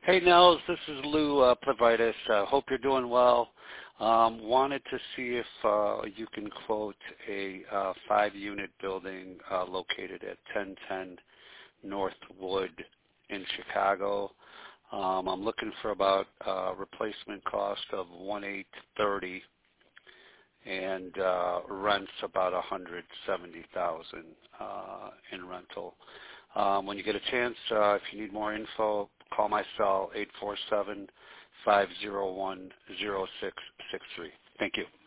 Hey, Nels, this is Lou Plevitis. Hope you're doing well. Wanted to see if you can quote a 5-unit building located at 1010 North Wood in Chicago. I'm looking for about replacement cost of $1,830 and rents about $170,000 in rental. When you get a chance, if you need more info, call my cell 847-501-0663. Thank you.